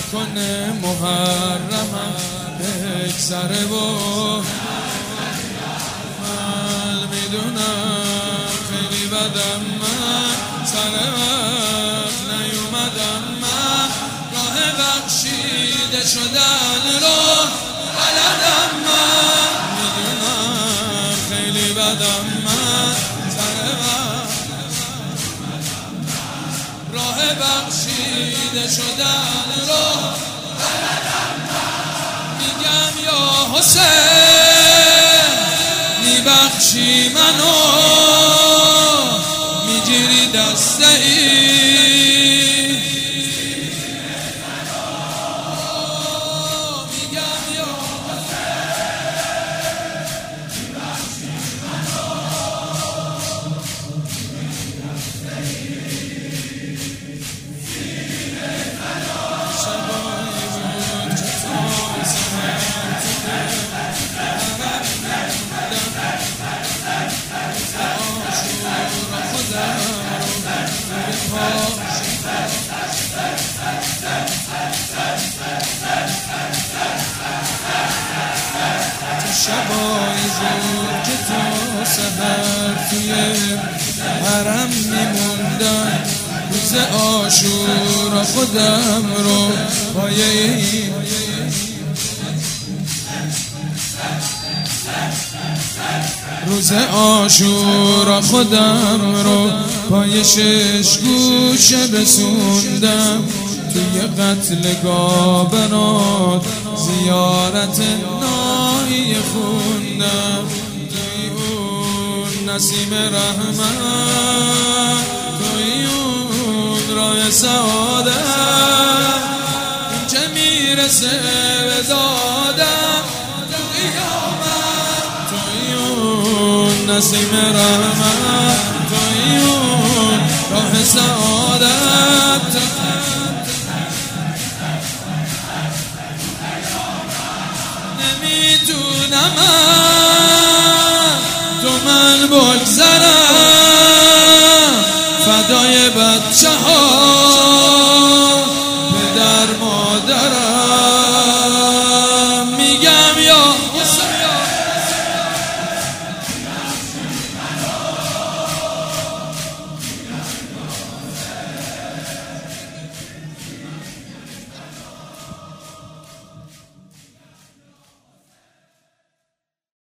کنه محرمم بگذره و من میدونم خیلی بدم من سر وقت نیومدم من راه بخشیده شدن رو بلدم من میدونم خیلی بدم من سر وقت راه بخشیده شدن رو بلدم من میگم یا حسین میبخشی منو میگیری دسته ای شبای زور که تا سحر توی حرم میموندم روز عاشورا خودم رو پایه روز عاشورا خودم رو پای 6 گوشه رسوندم توی قتلگاه برات زیارت ناهی خوندم توی اون نسیم رحمت توی اون راه سعادت این که میرسه به دادم توی اون نسیم رحمت توی اون راه سعادت نمیتونم تو من بگذرم